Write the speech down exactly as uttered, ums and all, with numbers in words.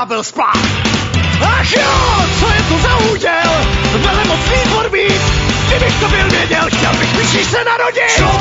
ďábel spát. Ach jo, co je to za úděl, velemocný tvor víc, kdybych to byl věděl, chtěl bych myší se narodit.